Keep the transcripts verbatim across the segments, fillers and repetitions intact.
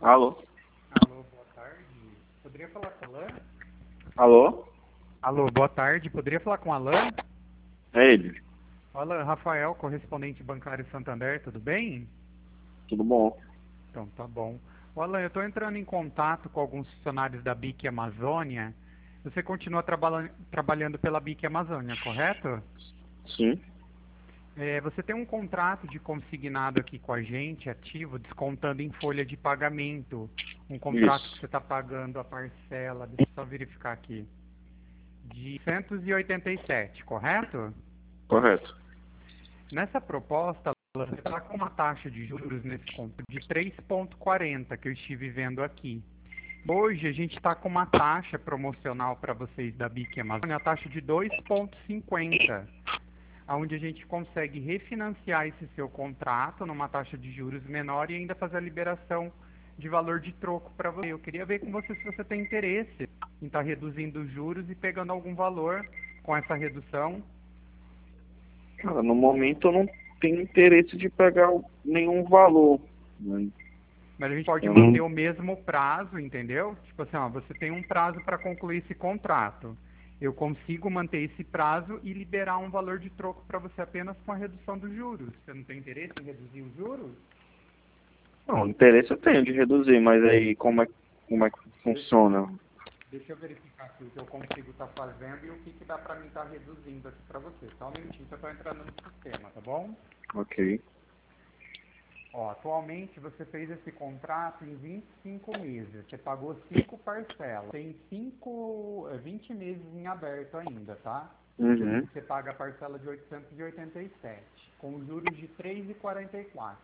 Alô? Alô, boa tarde. Poderia falar com o Alan? Alô? Alô, boa tarde. Poderia falar com o Alan? É ele. Alan, Rafael, correspondente bancário Santander, tudo bem? Tudo bom? Então, tá bom. Ô, Alan, eu estou entrando em contato com alguns funcionários da B I C Amazônia. Você continua traba trabalhando pela B I C Amazônia, correto? Sim. É, você tem um contrato de consignado aqui com a gente, ativo, descontando em folha de pagamento. Um contrato que Isso. você está pagando a parcela, deixa eu só verificar aqui, de cento e oitenta e sete, correto? Correto. Nessa proposta, você está com uma taxa de juros nesse contrato de três vírgula quarenta, que eu estive vendo aqui. Hoje a gente está com uma taxa promocional para vocês da B I C Amazônia, a taxa de dois vírgula cinquenta, onde a gente consegue refinanciar esse seu contrato numa taxa de juros menor e ainda fazer a liberação de valor de troco para você. Eu queria ver com você se você tem interesse em estar reduzindo os juros e pegando algum valor com essa redução. Cara, no momento eu não tenho interesse de pegar nenhum valor, né? Mas a gente pode Eu manter não... o mesmo prazo, entendeu? Tipo assim, ó, você tem um prazo para concluir esse contrato. Eu consigo manter esse prazo e liberar um valor de troco para você apenas com a redução dos juros. Você não tem interesse em reduzir os juros? Não, interesse eu tenho de reduzir, mas aí como é, como é que funciona? Deixa eu verificar aqui o que eu consigo estar fazendo e o que, que dá para mim estar reduzindo aqui para você. Só um minutinho que eu estou entrando no sistema, tá bom? Ok. Ó, atualmente você fez esse contrato em vinte e cinco meses. Você pagou cinco parcelas. Tem cinco, eh, vinte meses em aberto ainda, tá? Uhum. Você paga a parcela de oitocentos e oitenta e sete, com juros de três vírgula quarenta e quatro.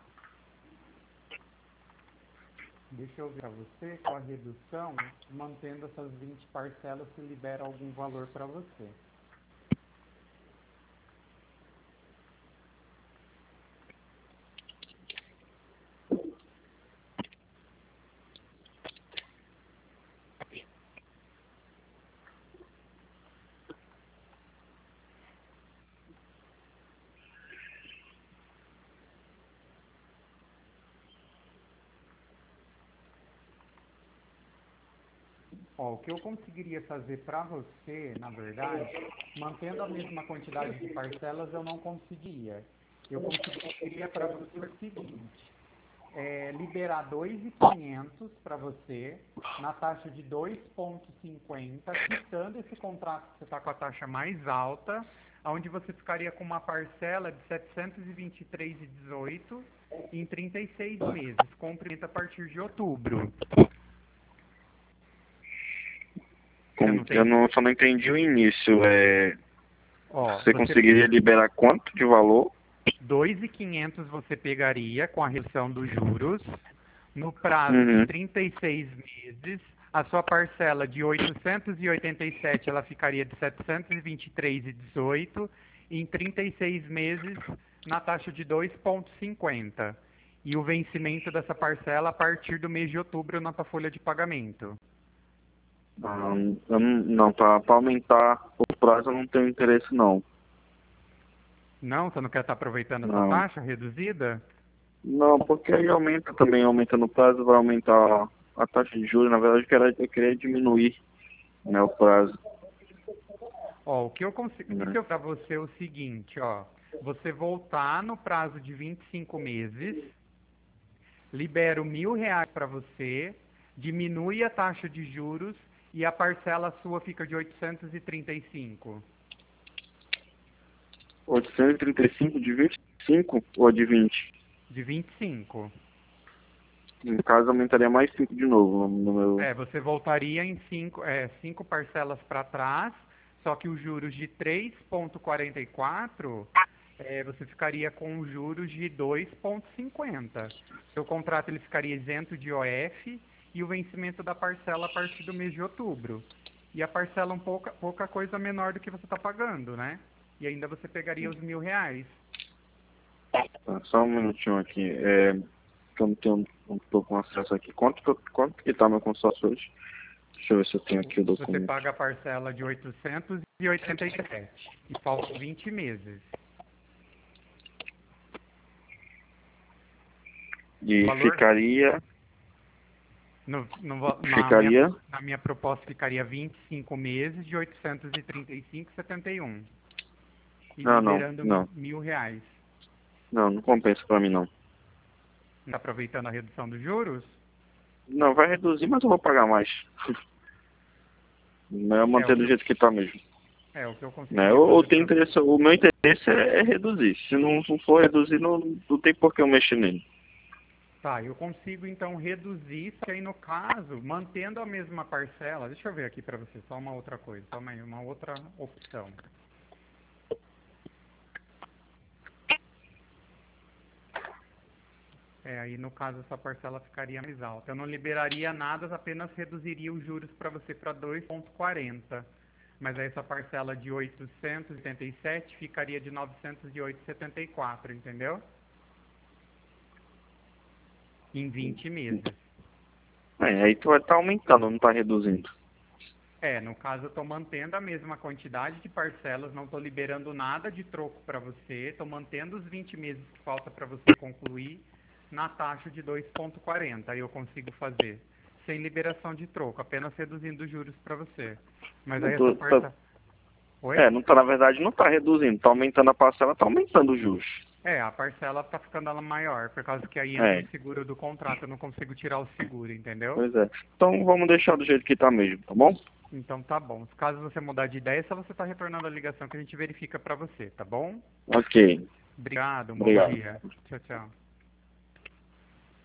Deixa eu ver para você, com a redução, mantendo essas vinte parcelas, se libera algum valor para você. Ó, o que eu conseguiria fazer para você, na verdade, mantendo a mesma quantidade de parcelas, eu não conseguiria. Eu conseguiria para você o seguinte, é, liberar dois mil e quinhentos para você, na taxa de dois vírgula cinquenta, quitando esse contrato que você está com a taxa mais alta, onde você ficaria com uma parcela de setecentos e vinte e três vírgula dezoito em trinta e seis meses, com cumprimento a partir de outubro. Você Como- não Eu tem. não, só não entendi o início. É, Ó, você você conseguiria liberar quanto de valor? dois mil e quinhentos você pegaria com a redução dos juros no prazo de Uhum. trinta e seis meses. A sua parcela de oitocentos e oitenta e sete ela ficaria de setecentos e vinte e três vírgula dezoito em trinta e seis meses na taxa de dois vírgula cinquenta. E o vencimento dessa parcela a partir do mês de outubro na tua folha de pagamento. Ah, eu não, não para aumentar o prazo eu não tenho interesse não. Não, você não quer estar aproveitando essa Não. taxa reduzida? Não, porque aí aumenta também, aumenta no prazo, vai aumentar a taxa de juros. Na verdade, eu queria, eu queria diminuir, né, o prazo. Ó, o que eu consigo Né? dizer para você é o seguinte, ó. Você voltar no prazo de vinte e cinco meses, libero mil reais para você, diminui a taxa de juros e a parcela sua fica de oitocentos e trinta e cinco. oitocentos e trinta e cinco de vinte e cinco ou de vinte? De vinte e cinco. No caso, aumentaria mais cinco de novo no meu... É, você voltaria em cinco, é, cinco parcelas para trás, só que os juros de três vírgula quarenta e quatro, é, você ficaria com os juros de dois vírgula cinquenta. Seu contrato ele ficaria isento de O F e o vencimento da parcela a partir do mês de outubro. E a parcela um pouca, pouca coisa menor do que você está pagando, né? E ainda você pegaria os mil reais. Tá, só um minutinho aqui. É, que eu não tenho, não tô com acesso aqui. Quanto que, eu- quanto que tá meu consórcio hoje? Deixa eu ver se eu tenho aqui o Você documento. paga a parcela de oitocentos e oitenta e sete e faltam vinte meses. O E valor ficaria No, no, na, Ficaria? minha, na minha proposta ficaria vinte e cinco meses de oitocentos e trinta e cinco reais e setenta e um. E Não, não, liberando não. mil reais. Não, não compensa pra mim, não. Tá aproveitando a redução dos juros? Não, vai reduzir, mas eu vou pagar mais. Melhor É o manter que do eu, jeito que tá mesmo. é, o que eu Né? conseguiria Eu, eu fazer tenho pra interesse, o meu interesse é, é reduzir. Se não, não for reduzir, não, não tem por que eu mexer nele. Tá, eu consigo então reduzir, se aí no caso, mantendo a mesma parcela, deixa eu ver aqui pra você, só uma outra coisa, só uma, uma outra opção. É, aí no caso essa parcela ficaria mais alta. Eu não liberaria nada, apenas reduziria os juros para você para dois vírgula quarenta. Mas aí essa parcela de oitocentos e setenta e sete ficaria de novecentos e oito vírgula setenta e quatro, entendeu? Em vinte meses. É, aí tu vai estar aumentando, não tá reduzindo. É, no caso eu estou mantendo a mesma quantidade de parcelas, não estou liberando nada de troco para você, estou mantendo os vinte meses que falta para você concluir na taxa de dois vírgula quarenta. Aí eu consigo fazer sem liberação de troco, apenas reduzindo os juros para você. Mas Não aí essa tô, tá, parcela... Oi? é, não tá, na verdade, não tá reduzindo. Tá aumentando a parcela, tá aumentando os juros. É, a parcela está ficando ela maior, por causa que aí entra o É, seguro do contrato, eu não consigo tirar o seguro, entendeu? pois é. Então vamos deixar do jeito que tá mesmo, tá bom? Então tá bom. Caso você mudar de ideia, é só você estar retornando a ligação que a gente verifica para você, tá bom? Ok, Obrigado, um bom obrigado. dia. Tchau, tchau.